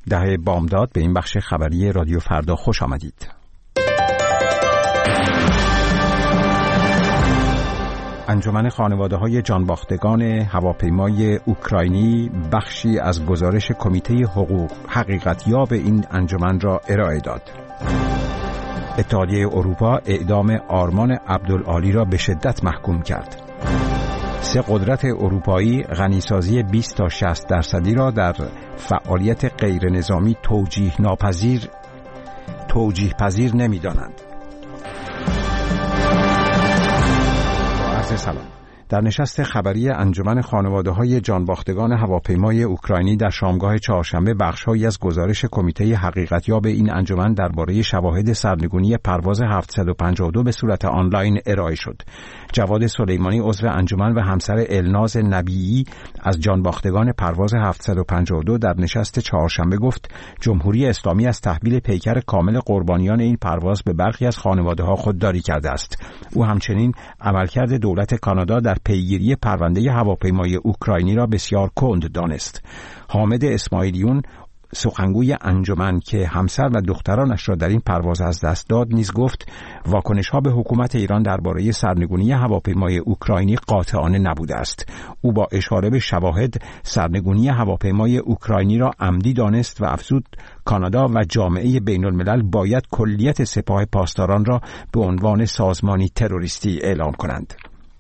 دهه بامداد به این بخش خبری رادیو فردا خوش آمدید. انجمن خانواده‌های جانباختگان هواپیمای اوکراینی بخشی از گزارش کمیته حقوق حقیقتیاب این انجمن را ارائه داد. اتحادیه اروپا اعدام آرمان عبدالعالی را به شدت محکوم کرد. 3 قدرت اروپایی غنیسازی 20 تا 60% را در فعالیت غیر نظامی توجیه پذیر نمی‌دانند. سلام. در نشست خبری انجمن خانواده‌های جانباختگان هواپیمای اوکراینی در شامگاه چهارشنبه بخش‌هایی از گزارش کمیته حقیقتیاب این انجمن درباره شواهد سرنگونی پرواز 752 به صورت آنلاین ارائه شد. جواد سلیمانی عضو انجمن و همسر الناز نبیی از جانباختگان پرواز 752 در نشست چهارشنبه گفت جمهوری اسلامی از تحویل پیکر کامل قربانیان این پرواز به برخی از خانواده‌ها خودداری کرده است. او همچنین عملکرد دولت کانادا در پیگیری پرونده هواپیمای اوکراینی را بسیار کند دانست. حامد اسماعیلیون سخنگوی انجمن که همسر و دخترانش را در این پرواز از دست داد نیز گفت واکنش‌ها به حکومت ایران درباره سرنگونی هواپیمای اوکراینی قاطعانه نبوده است. او با اشاره به شواهد سرنگونی هواپیمای اوکراینی را عمدی دانست و افزود کانادا و جامعه بین‌الملل باید کلیت سپاه پاسداران را به عنوان سازمانی تروریستی اعلام کنند.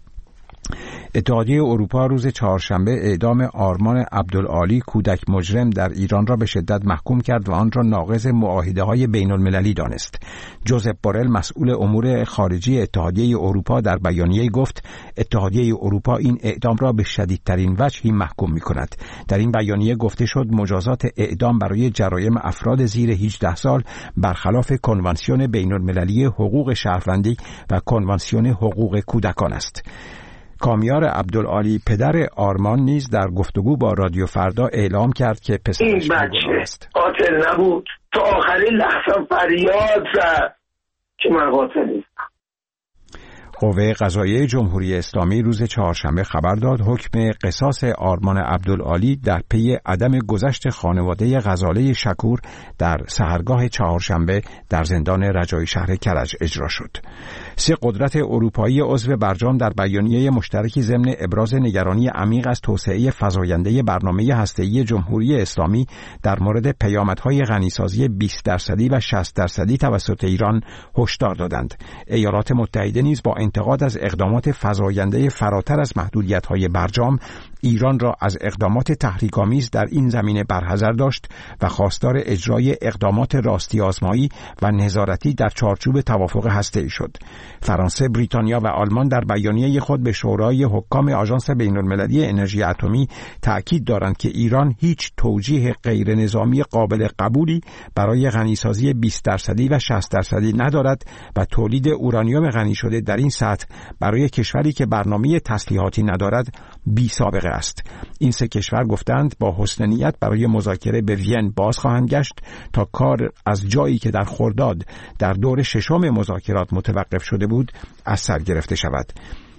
اتحادیه اروپا روز چهارشنبه اعدام آرمان عبدالعالی کودک مجرم در ایران را به شدت محکوم کرد و آن را ناقض معاهده‌های بین‌المللی دانست. جوزپ بورل مسئول امور خارجی اتحادیه اروپا در بیانیه‌ای گفت اتحادیه اروپا این اعدام را به شدیدترین وجهی محکوم می‌کند. در این بیانیه گفته شد مجازات اعدام برای جرایم افراد زیر 18 سال برخلاف کنوانسیون بین‌المللی حقوق شهروندی و کنوانسیون حقوق کودکان است. کامیار عبدالعالی پدر آرمان نیز در گفتگو با رادیو فردا اعلام کرد که پسرش بیگناه است. قاتل نبود. تا آخرین لحظه فریاد زد که من قاتل نیستم. قوه قضاییه جمهوری اسلامی روز چهارشنبه خبر داد حکم قصاص آرمان عبدالعالی در پی عدم گذشت خانواده غزاله شکور در سحرگاه چهارشنبه در زندان رجایی شهر کرج اجرا شد. 3 قدرت اروپایی عضو برجام در بیانیه مشترکی ضمن ابراز نگرانی عمیق از توسعه فزاینده برنامه هسته‌ای جمهوری اسلامی در مورد پیامدهای غنیسازی 20% و 60% توسط ایران هشدار دادند. ایالات متحده نیز با انتقاد از اقدامات فزاینده فراتر از محدودیت‌های برجام ایران را از اقدامات تحریک‌آمیز در این زمینه برحذر داشت و خواستار اجرای اقدامات راستی آزمایی و نظارتی در چارچوب توافق هسته‌ای شد. فرانسه، بریتانیا و آلمان در بیانیه خود به شورای حکام آژانس بین‌المللی انرژی اتمی تأکید دارند که ایران هیچ توجیه غیر نظامی قابل قبولی برای غنیسازی 20% و 60% ندارد و تولید اورانیوم غنی شده در این سطح برای کشوری که برنامه تسلیحاتی ندارد بی سابقه است. این 3 کشور گفتند با حسن نیت برای مذاکره به وین باز خواهند گشت تا کار از جایی که در خرداد در دور 6 مذاکرات متوقف شده بود از سر گرفته شود.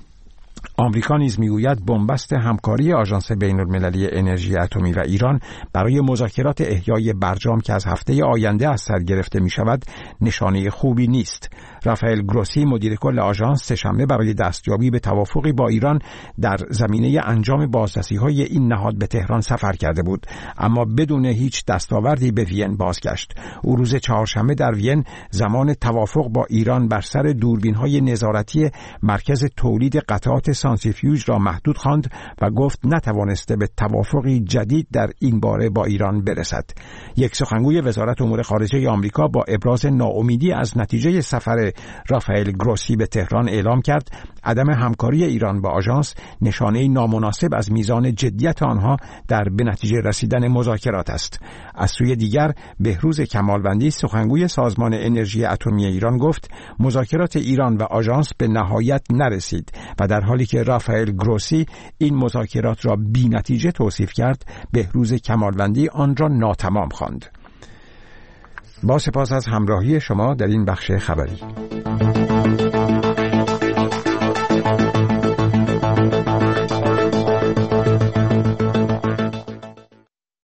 آمریکا نیز میگوید بنبست همکاری آژانس بین‌المللی انرژی اتمی و ایران برای مذاکرات احیای برجام که از هفته آینده از سر گرفته می شود نشانه خوبی نیست. رافائل گروسی مدیر کل آژانس سه‌شنبه برای دستیابی به توافقی با ایران در زمینه انجام بازرسی‌های این نهاد به تهران سفر کرده بود اما بدون هیچ دستاوردی به وین بازگشت. او روز چهارشنبه در وین زمان توافق با ایران بر سر دوربین‌های نظارتی مرکز تولید قطعات سانتریفیوژ را محدود خواند و گفت نتوانسته به توافقی جدید در این باره با ایران برسد. یک سخنگوی وزارت امور خارجه آمریکا با ابراز ناامیدی از نتیجه سفر رافائل گروسی به تهران اعلام کرد عدم همکاری ایران با آژانس نشانه نامناسب از میزان جدیت آنها در به نتیجه رسیدن مذاکرات است. از سوی دیگر بهروز کمالوندی سخنگوی سازمان انرژی اتمی ایران گفت مذاکرات ایران و آژانس به نهایت نرسید و در حالی که رافائل گروسی این مذاکرات را بی نتیجه توصیف کرد بهروز کمالوندی آن را ناتمام خواند. با سپاس از همراهی شما در این بخش خبری.